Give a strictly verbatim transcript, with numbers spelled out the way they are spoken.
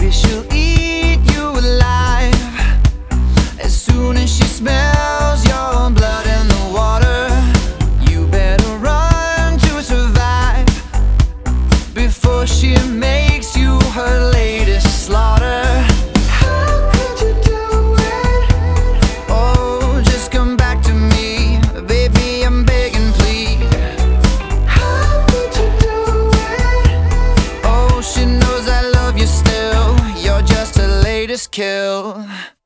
she'll eat you alive. As soon as she smells your blood in the water, you better run to survive before she makes you her latest slaughter. How could you do it? Oh, just come back to me, baby, I'm begging, please. How could you do it? Oh, she knows I love you still, you're just her latest kill.